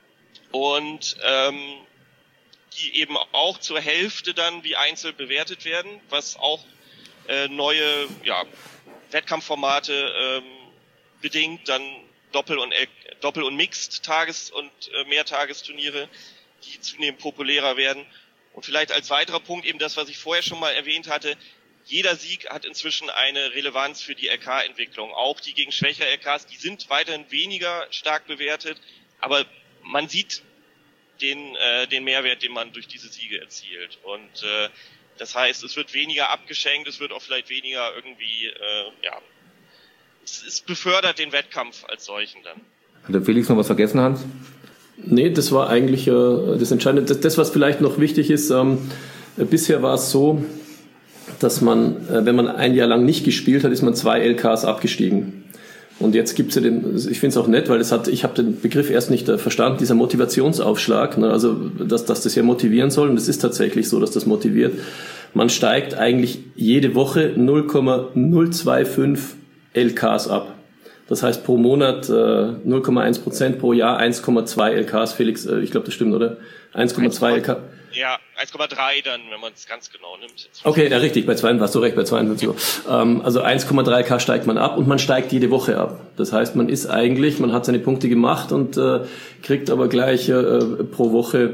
und ähm, die eben auch zur Hälfte dann wie Einzel bewertet werden, was auch äh, neue ja, Wettkampfformate ähm, bedingt, dann Doppel- und äh, Doppel- und Mixed Tages- und äh, Mehrtagesturniere, die zunehmend populärer werden. Und vielleicht als weiterer Punkt eben das, was ich vorher schon mal erwähnt hatte, jeder Sieg hat inzwischen eine Relevanz für die L K-Entwicklung. Auch die gegen schwächere L Ks, die sind weiterhin weniger stark bewertet, aber man sieht den, äh, den Mehrwert, den man durch diese Siege erzielt. Und äh, das heißt, es wird weniger abgeschenkt, es wird auch vielleicht weniger irgendwie, äh, ja, es, es befördert den Wettkampf als solchen dann. Hat der Felix noch was vergessen, Hans? Nee, das war eigentlich äh, das Entscheidende. Das, das, was vielleicht noch wichtig ist, ähm, bisher war es so, dass man, äh, wenn man ein Jahr lang nicht gespielt hat, ist man zwei L Ks abgestiegen. Und jetzt gibt's ja den, ich finde es auch nett, weil es hat, ich habe den Begriff erst nicht verstanden, dieser Motivationsaufschlag, ne, also dass, dass das ja motivieren soll, und es ist tatsächlich so, dass das motiviert. Man steigt eigentlich jede Woche null Komma null zwei fünf L Ks ab. Das heißt pro Monat äh, null Komma eins Prozent, pro Jahr eins Komma zwei L Ks. Felix, äh, ich glaube, das stimmt, oder? eins Komma zwei L K. Ja, eins Komma drei dann, wenn man es ganz genau nimmt. Okay, ja, richtig, bei zwei warst du recht, bei zweiundfünfzig. Ähm, also eins Komma drei K steigt man ab und man steigt jede Woche ab. Das heißt, man ist eigentlich, man hat seine Punkte gemacht und äh, kriegt aber gleich äh, pro Woche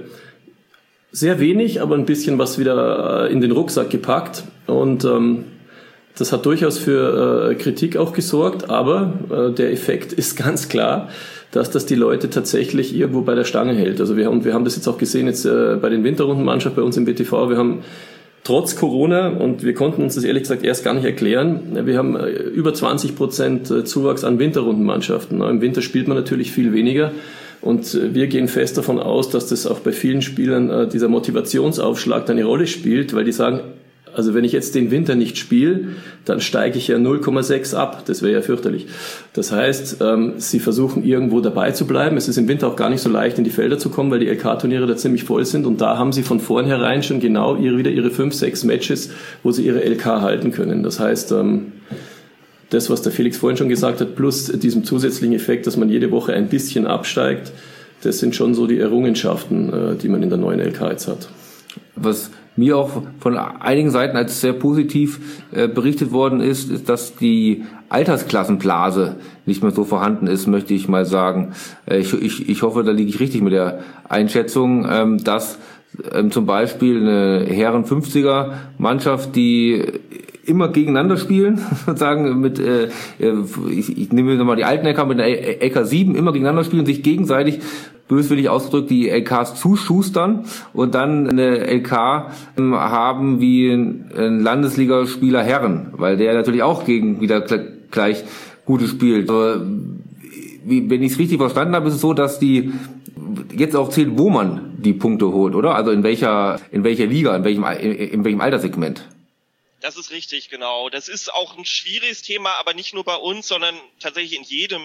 sehr wenig, aber ein bisschen was wieder in den Rucksack gepackt. Und ähm, das hat durchaus für äh, Kritik auch gesorgt, aber äh, der Effekt ist ganz klar, dass das die Leute tatsächlich irgendwo bei der Stange hält. Also wir haben, wir haben das jetzt auch gesehen jetzt äh, bei den Winterrundenmannschaften bei uns im B T V. Wir haben trotz Corona, und wir konnten uns das ehrlich gesagt erst gar nicht erklären, wir haben äh, über zwanzig Prozent Zuwachs an Winterrundenmannschaften. Im Winter spielt man natürlich viel weniger. Und äh, wir gehen fest davon aus, dass das auch bei vielen Spielern äh, dieser Motivationsaufschlag eine Rolle spielt, weil die sagen, also wenn ich jetzt den Winter nicht spiele, dann steige ich ja null Komma sechs ab. Das wäre ja fürchterlich. Das heißt, ähm, sie versuchen irgendwo dabei zu bleiben. Es ist im Winter auch gar nicht so leicht, in die Felder zu kommen, weil die L K-Turniere da ziemlich voll sind. Und da haben sie von vornherein schon genau ihre, wieder ihre fünf, sechs Matches, wo sie ihre L K halten können. Das heißt, ähm, das, was der Felix vorhin schon gesagt hat, plus diesem zusätzlichen Effekt, dass man jede Woche ein bisschen absteigt, das sind schon so die Errungenschaften, die man in der neuen L K jetzt hat. Was mir auch von einigen Seiten als sehr positiv äh, berichtet worden ist, ist, dass die Altersklassenblase nicht mehr so vorhanden ist, möchte ich mal sagen. Äh, ich, ich, ich hoffe, da liege ich richtig mit der Einschätzung, ähm, dass ähm, zum Beispiel eine Herren-fünfziger-Mannschaft, die immer gegeneinander spielen, sozusagen mit, äh, ich, ich nehme nochmal die alten L K mit der L K sieben, immer gegeneinander spielen, sich gegenseitig böswillig ausgedrückt die L Ks zuschustern und dann eine L K ähm, haben wie ein Landesligaspieler Herren, weil der natürlich auch gegen wieder gleich Gute spielt. Aber wie, wenn ich es richtig verstanden habe, ist es so, dass die jetzt auch zählt, wo man die Punkte holt, oder? Also in welcher in welcher Liga, in welchem in, in welchem Alterssegment? Das ist richtig, genau. Das ist auch ein schwieriges Thema, aber nicht nur bei uns, sondern tatsächlich in jedem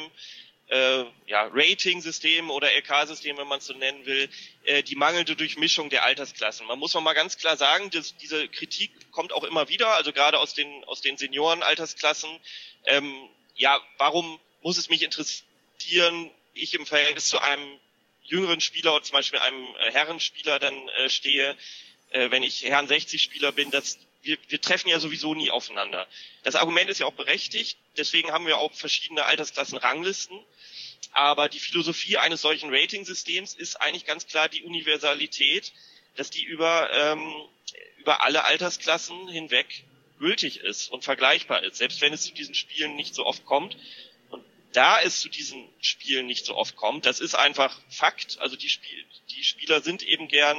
äh, ja, Rating-System oder L K-System, wenn man es so nennen will, äh, die mangelnde Durchmischung der Altersklassen. Man muss noch mal ganz klar sagen, dass diese Kritik kommt auch immer wieder, also gerade aus den aus den Senioren-Altersklassen. Ähm, ja, warum muss es mich interessieren, ich im Verhältnis zu einem jüngeren Spieler oder zum Beispiel einem äh, Herrenspieler dann äh, stehe, äh, wenn ich Herren sechzig-Spieler bin, das Wir, wir treffen ja sowieso nie aufeinander. Das Argument ist ja auch berechtigt, deswegen haben wir auch verschiedene Altersklassen-Ranglisten. Aber die Philosophie eines solchen Rating-Systems ist eigentlich ganz klar die Universalität, dass die über, ähm, über alle Altersklassen hinweg gültig ist und vergleichbar ist, selbst wenn es zu diesen Spielen nicht so oft kommt. Und da es zu diesen Spielen nicht so oft kommt, das ist einfach Fakt. Also die, Spiel, die Spieler sind eben gern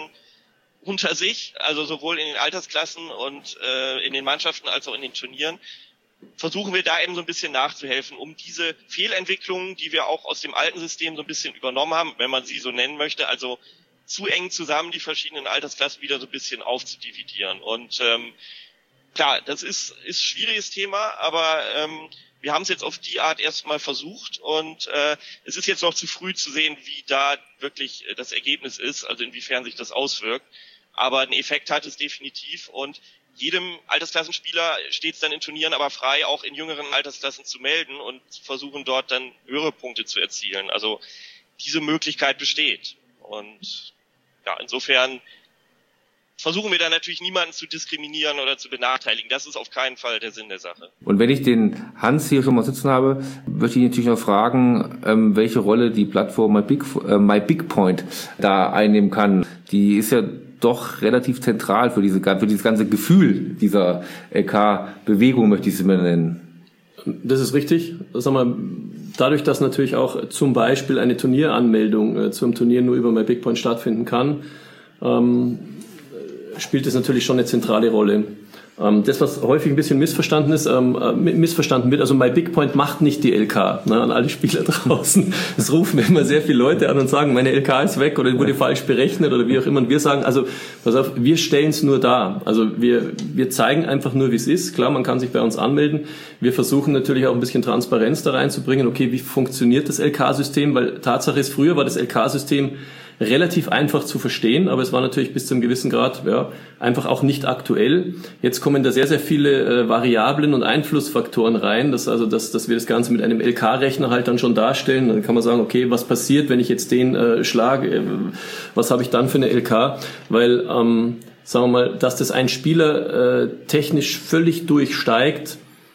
unter sich, also sowohl in den Altersklassen und äh, in den Mannschaften als auch in den Turnieren, versuchen wir da eben so ein bisschen nachzuhelfen, um diese Fehlentwicklungen, die wir auch aus dem alten System so ein bisschen übernommen haben, wenn man sie so nennen möchte, also zu eng zusammen die verschiedenen Altersklassen wieder so ein bisschen aufzudividieren. Und ähm, klar, das ist ist ein schwieriges Thema, aber ähm, wir haben es jetzt auf die Art erstmal versucht und äh, es ist jetzt noch zu früh zu sehen, wie da wirklich äh, das Ergebnis ist, also inwiefern sich das auswirkt. Aber einen Effekt hat es definitiv und jedem Altersklassenspieler steht es dann in Turnieren aber frei, auch in jüngeren Altersklassen zu melden und zu versuchen, dort dann höhere Punkte zu erzielen. Also diese Möglichkeit besteht. Und ja, insofern versuchen wir da natürlich niemanden zu diskriminieren oder zu benachteiligen. Das ist auf keinen Fall der Sinn der Sache. Und wenn ich den Hans hier schon mal sitzen habe, möchte ich natürlich noch fragen, ähm, welche Rolle die Plattform My Big, äh, My Big Point da einnehmen kann. Die ist ja doch relativ zentral für diese für dieses ganze Gefühl dieser L K-Bewegung, möchte ich es mal nennen. Das ist richtig. Sag mal, dadurch, dass natürlich auch zum Beispiel eine Turnieranmeldung äh, zum Turnier nur über My Big Point stattfinden kann, ähm, spielt das natürlich schon eine zentrale Rolle. Das, was häufig ein bisschen missverstanden ist, ähm, missverstanden wird, also MyBigPoint macht nicht die L K, ne, an alle Spieler draußen. Es rufen immer sehr viele Leute an und sagen, meine L K ist weg oder wurde falsch berechnet oder wie auch immer. Und wir sagen, also pass auf, wir stellen es nur dar. Also wir wir zeigen einfach nur, wie es ist. Klar, man kann sich bei uns anmelden. Wir versuchen natürlich auch ein bisschen Transparenz da reinzubringen. Okay, wie funktioniert das L K-System? Weil Tatsache ist, früher war das L K-System relativ einfach zu verstehen, aber es war natürlich bis zu einem gewissen Grad ja, einfach auch nicht aktuell. Jetzt kommen da sehr, sehr viele äh, Variablen und Einflussfaktoren rein, dass, also, dass, dass wir das Ganze mit einem L K-Rechner halt dann schon darstellen. Dann kann man sagen, okay, was passiert, wenn ich jetzt den äh, schlage? Äh, was habe ich dann für eine L K? Weil, ähm, sagen wir mal, dass das ein Spieler äh, technisch völlig durchsteigt,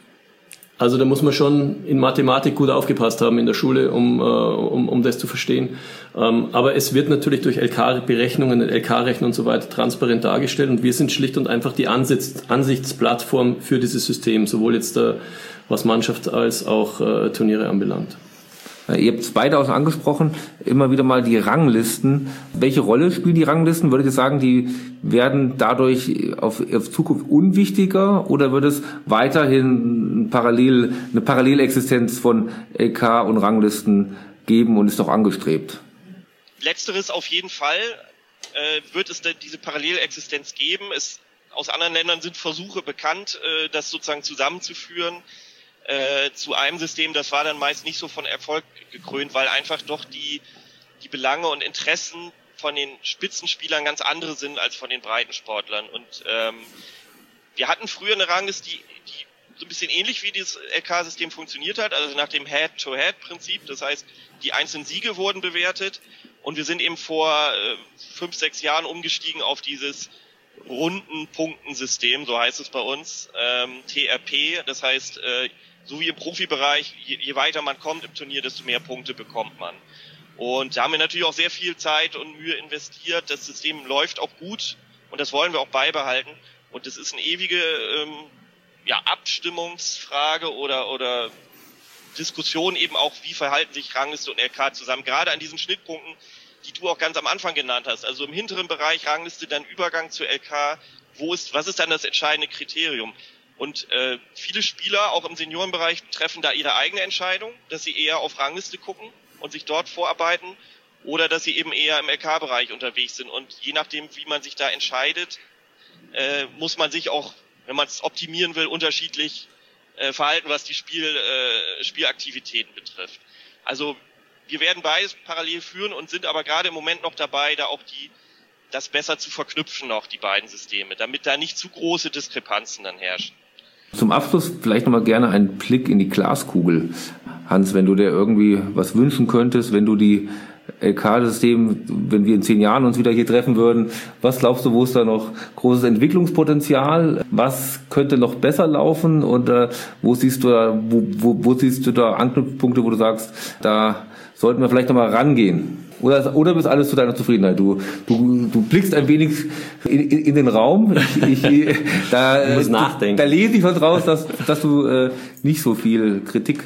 also da muss man schon in Mathematik gut aufgepasst haben in der Schule, um, äh, um, um das zu verstehen. Ähm, aber es wird natürlich durch L K-Berechnungen, L K-Rechner und so weiter transparent dargestellt und wir sind schlicht und einfach die Ansitz, Ansichtsplattform für dieses System, sowohl jetzt äh, was Mannschaft als auch äh, Turniere anbelangt. Ihr habt es beide auch schon angesprochen, immer wieder mal die Ranglisten. Welche Rolle spielen die Ranglisten? Würdet ihr sagen, die werden dadurch auf, auf Zukunft unwichtiger oder wird es weiterhin parallel, eine Parallelexistenz von L K und Ranglisten geben und ist doch angestrebt? Letzteres auf jeden Fall äh, wird es diese Parallelexistenz geben. Es, aus anderen Ländern sind Versuche bekannt, äh, das sozusagen zusammenzuführen. Äh, zu einem System, das war dann meist nicht so von Erfolg gekrönt, weil einfach doch die die Belange und Interessen von den Spitzenspielern ganz andere sind als von den Breitensportlern. Und ähm, wir hatten früher eine Rangliste, die, die so ein bisschen ähnlich wie dieses L K-System funktioniert hat, also nach dem Head-to-Head-Prinzip. Das heißt, die einzelnen Siege wurden bewertet und wir sind eben vor äh, fünf, sechs Jahren umgestiegen auf dieses Runden-Punktensystem, so heißt es bei uns, ähm, T R P. Das heißt, äh, so wie im Profibereich, je, je weiter man kommt im Turnier, desto mehr Punkte bekommt man. Und da haben wir natürlich auch sehr viel Zeit und Mühe investiert. Das System läuft auch gut und das wollen wir auch beibehalten. Und das ist eine ewige ähm, ja, Abstimmungsfrage oder oder Diskussion eben auch, wie verhalten sich Rangliste und L K zusammen. Gerade an diesen Schnittpunkten, die du auch ganz am Anfang genannt hast. Also im hinteren Bereich Rangliste, dann Übergang zu L K. Wo ist, was ist dann das entscheidende Kriterium? Und äh, viele Spieler, auch im Seniorenbereich, treffen da ihre eigene Entscheidung, dass sie eher auf Rangliste gucken und sich dort vorarbeiten oder dass sie eben eher im L K-Bereich unterwegs sind. Und je nachdem, wie man sich da entscheidet, äh, muss man sich auch, wenn man es optimieren will, unterschiedlich äh, verhalten, was die Spiel, äh, Spielaktivitäten betrifft. Also wir werden beides parallel führen und sind aber gerade im Moment noch dabei, da auch die das besser zu verknüpfen, noch die beiden Systeme, damit da nicht zu große Diskrepanzen dann herrschen. Zum Abschluss vielleicht nochmal gerne einen Blick in die Glaskugel. Hans, wenn du dir irgendwie was wünschen könntest, wenn du die L K-System, wenn wir in zehn Jahren uns wieder hier treffen würden, was glaubst du, wo ist da noch großes Entwicklungspotenzial? Was könnte noch besser laufen? Und äh, wo siehst du da, wo, wo, wo siehst du da Anknüpfpunkte, wo du sagst, da sollten wir vielleicht nochmal rangehen? Oder, oder bist alles zu deiner Zufriedenheit? Du, du, du blickst ein wenig in, in, in den Raum. Ich, ich, da, du musst nachdenken. Da lese ich was raus, dass, dass du äh, nicht so viel Kritik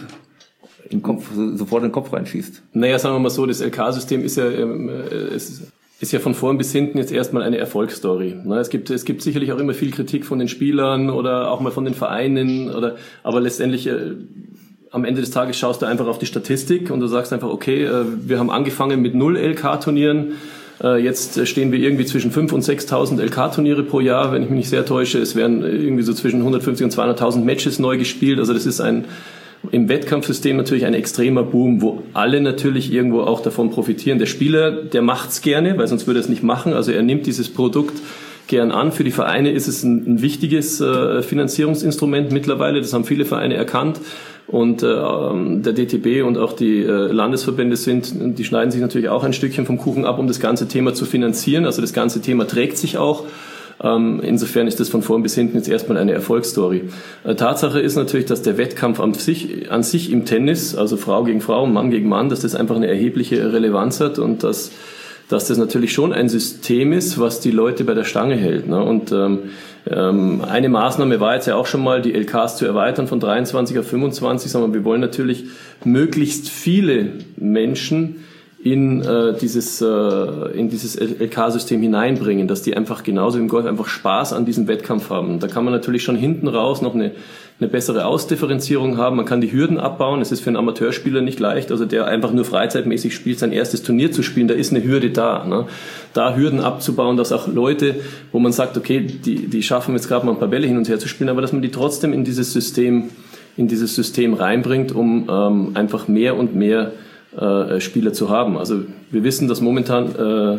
im Kopf, sofort in den Kopf reinschießt. Naja, sagen wir mal so, das L K-System ist ja, ähm, es ist ja von vorn bis hinten jetzt erstmal eine Erfolgsstory. Es gibt, es gibt sicherlich auch immer viel Kritik von den Spielern oder auch mal von den Vereinen oder, aber letztendlich, äh, am Ende des Tages schaust du einfach auf die Statistik und du sagst einfach, okay, wir haben angefangen mit null L K-Turnieren, jetzt stehen wir irgendwie zwischen fünftausend und sechstausend L K-Turniere pro Jahr, wenn ich mich nicht sehr täusche. Es werden irgendwie so zwischen hundertfünfzig und zweihunderttausend Matches neu gespielt, also das ist ein im Wettkampfsystem natürlich ein extremer Boom, wo alle natürlich irgendwo auch davon profitieren. Der Spieler, der macht's gerne, weil sonst würde er es nicht machen, also er nimmt dieses Produkt gern an. Für die Vereine ist es ein, ein wichtiges äh, Finanzierungsinstrument mittlerweile, das haben viele Vereine erkannt. Und äh, der D T B und auch die äh, Landesverbände sind, die schneiden sich natürlich auch ein Stückchen vom Kuchen ab, um das ganze Thema zu finanzieren. Also das ganze Thema trägt sich auch. Ähm, insofern ist das von vorn bis hinten jetzt erstmal eine Erfolgsstory. Äh, Tatsache ist natürlich, dass der Wettkampf an sich, an sich im Tennis, also Frau gegen Frau, Mann gegen Mann, dass das einfach eine erhebliche Relevanz hat und dass dass das natürlich schon ein System ist, was die Leute bei der Stange hält. Ne? Und ähm, ähm, eine Maßnahme war jetzt ja auch schon mal, die L Ks zu erweitern von dreiundzwanzig auf fünfundzwanzig. Sondern wir wollen natürlich möglichst viele Menschen in äh, dieses äh, in dieses L K-System hineinbringen, dass die einfach genauso wie im Golf einfach Spaß an diesem Wettkampf haben. Da kann man natürlich schon hinten raus noch eine eine bessere Ausdifferenzierung haben. Man kann die Hürden abbauen. Es ist für einen Amateurspieler nicht leicht, also der einfach nur freizeitmäßig spielt, sein erstes Turnier zu spielen, da ist eine Hürde da. Ne? Da Hürden abzubauen, dass auch Leute, wo man sagt, okay, die die schaffen jetzt gerade mal ein paar Bälle hin und her zu spielen, aber dass man die trotzdem in dieses System in dieses System reinbringt, um ähm, einfach mehr und mehr äh, Spieler zu haben. Also wir wissen, dass momentan äh,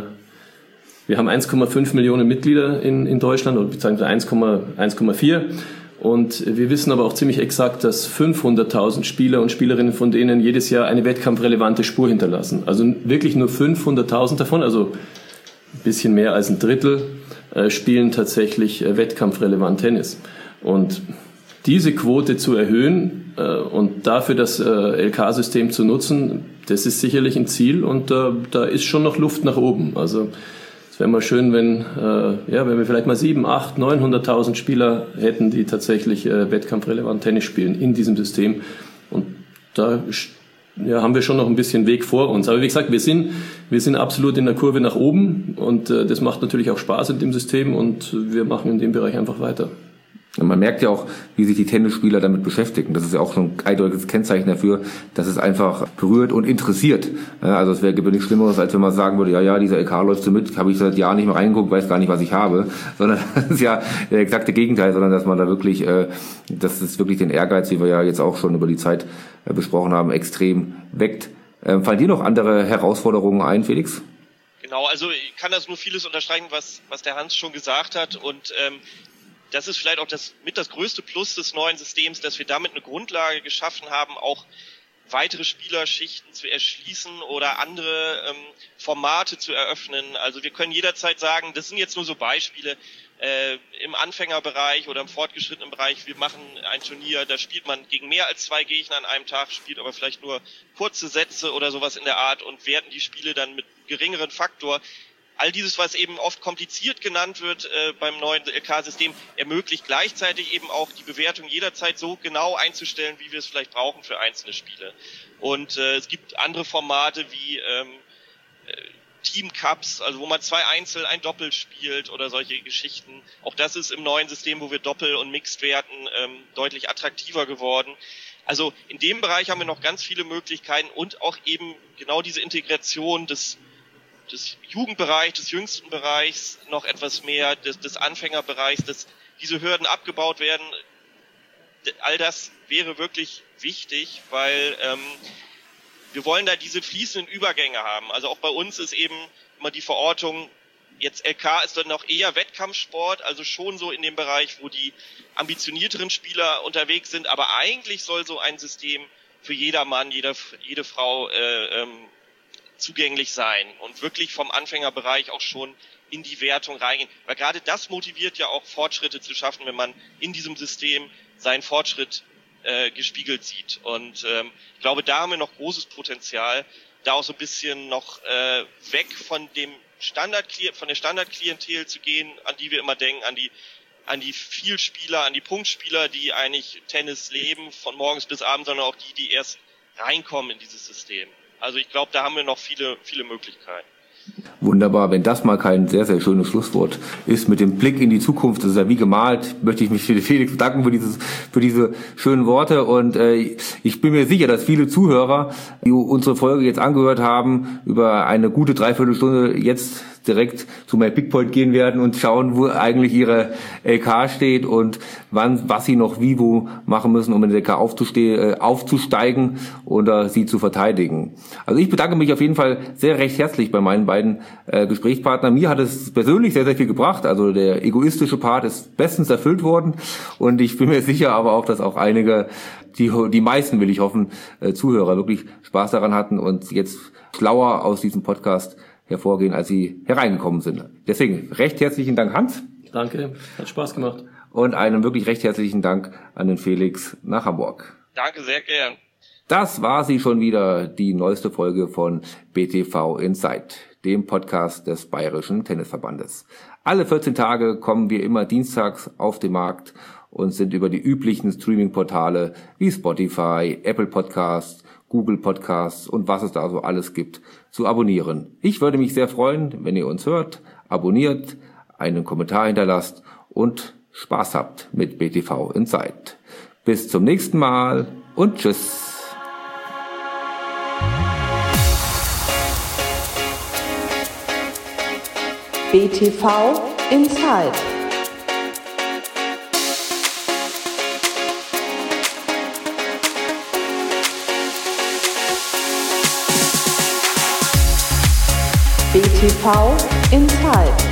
wir haben eins Komma fünf Millionen Mitglieder in, in Deutschland oder beziehungsweise eins Komma vier und wir wissen aber auch ziemlich exakt, dass fünfhunderttausend Spieler und Spielerinnen von denen jedes Jahr eine wettkampfrelevante Spur hinterlassen. Also wirklich nur fünfhunderttausend davon, also ein bisschen mehr als ein Drittel, äh, spielen tatsächlich äh, wettkampfrelevant Tennis. Und diese Quote zu erhöhen äh, und dafür das äh, L K-System zu nutzen, das ist sicherlich ein Ziel und äh, da ist schon noch Luft nach oben. Also es wäre mal schön, wenn äh, ja, wenn wir vielleicht mal sieben, acht, neunhunderttausend Spieler hätten, die tatsächlich äh, wettkampfrelevant Tennis spielen in diesem System. Und da ja, haben wir schon noch ein bisschen Weg vor uns. Aber wie gesagt, wir sind wir sind absolut in der Kurve nach oben und äh, das macht natürlich auch Spaß in dem System und wir machen in dem Bereich einfach weiter. Und man merkt ja auch, wie sich die Tennisspieler damit beschäftigen. Das ist ja auch schon ein eindeutiges Kennzeichen dafür, dass es einfach berührt und interessiert. Also es wäre nichts Schlimmeres, als wenn man sagen würde, ja, ja, dieser L K läuft so mit, habe ich seit Jahren nicht mehr reingeguckt, weiß gar nicht, was ich habe. Sondern das ist ja der exakte Gegenteil, sondern dass man da wirklich, dass es wirklich den Ehrgeiz, wie wir ja jetzt auch schon über die Zeit besprochen haben, extrem weckt. Fallen dir noch andere Herausforderungen ein, Felix? Genau, also ich kann das nur vieles unterstreichen, was, was der Hans schon gesagt hat und ähm, das ist vielleicht auch das mit das größte Plus des neuen Systems, dass wir damit eine Grundlage geschaffen haben, auch weitere Spielerschichten zu erschließen oder andere ähm, Formate zu eröffnen. Also wir können jederzeit sagen, das sind jetzt nur so Beispiele äh, im Anfängerbereich oder im fortgeschrittenen Bereich. Wir machen ein Turnier, da spielt man gegen mehr als zwei Gegner an einem Tag, spielt aber vielleicht nur kurze Sätze oder sowas in der Art und werten die Spiele dann mit geringeren Faktor. All dieses, was eben oft kompliziert genannt wird äh, beim neuen L K-System, ermöglicht gleichzeitig eben auch die Bewertung jederzeit so genau einzustellen, wie wir es vielleicht brauchen für einzelne Spiele. Und äh, es gibt andere Formate wie ähm, äh, Team-Cups, also wo man zwei Einzel, ein Doppel spielt oder solche Geschichten. Auch das ist im neuen System, wo wir Doppel und Mixed werten, ähm, deutlich attraktiver geworden. Also in dem Bereich haben wir noch ganz viele Möglichkeiten und auch eben genau diese Integration des des Jugendbereichs, des jüngsten Bereichs, noch etwas mehr des, des Anfängerbereichs, dass diese Hürden abgebaut werden. All das wäre wirklich wichtig, weil ähm, wir wollen da diese fließenden Übergänge haben. Also auch bei uns ist eben immer die Verortung, jetzt L K ist dann noch eher Wettkampfsport, also schon so in dem Bereich, wo die ambitionierteren Spieler unterwegs sind, aber eigentlich soll so ein System für jedermann, jede, jede Frau äh, ähm, zugänglich sein und wirklich vom Anfängerbereich auch schon in die Wertung reingehen. Weil gerade das motiviert ja auch, Fortschritte zu schaffen, wenn man in diesem System seinen Fortschritt äh, gespiegelt sieht. Und ähm, ich glaube, da haben wir noch großes Potenzial, da auch so ein bisschen noch äh, weg von dem Standard, von der Standardklientel zu gehen, an die wir immer denken, an die an die Vielspieler, an die Punktspieler, die eigentlich Tennis leben, von morgens bis abends, sondern auch die, die erst reinkommen in dieses System. Also ich glaube, da haben wir noch viele, viele Möglichkeiten. Wunderbar, wenn das mal kein sehr, sehr schönes Schlusswort ist mit dem Blick in die Zukunft, das ist ja wie gemalt, möchte ich mich für Felix bedanken für dieses, für diese schönen Worte und äh, ich bin mir sicher, dass viele Zuhörer, die unsere Folge jetzt angehört haben, über eine gute Dreiviertelstunde jetzt direkt zu MyPickPoint gehen werden und schauen, wo eigentlich ihre L K steht und wann, was sie noch wie wo machen müssen, um in der L K aufzuste- äh, aufzusteigen oder sie zu verteidigen. Also ich bedanke mich auf jeden Fall sehr recht herzlich bei meinen beiden äh, Gesprächspartnern. Mir hat es persönlich sehr, sehr viel gebracht. Also der egoistische Part ist bestens erfüllt worden und ich bin mir sicher aber auch, dass auch einige, die, die meisten will ich hoffen, äh, Zuhörer wirklich Spaß daran hatten und jetzt schlauer aus diesem Podcast hervorgehen, als sie hereingekommen sind. Deswegen recht herzlichen Dank, Hans. Danke, hat Spaß gemacht. Und einen wirklich recht herzlichen Dank an den Felix nach Hamburg. Danke, sehr gern. Das war sie schon wieder, die neueste Folge von B T V Inside, dem Podcast des Bayerischen Tennisverbandes. Alle vierzehn Tage kommen wir immer dienstags auf den Markt und sind über die üblichen Streaming-Portale wie Spotify, Apple Podcasts, Google Podcasts und was es da so alles gibt, zu abonnieren. Ich würde mich sehr freuen, wenn ihr uns hört, abonniert, einen Kommentar hinterlasst und Spaß habt mit B T V Inside. Bis zum nächsten Mal und tschüss. B T V Inside. B T V Inside.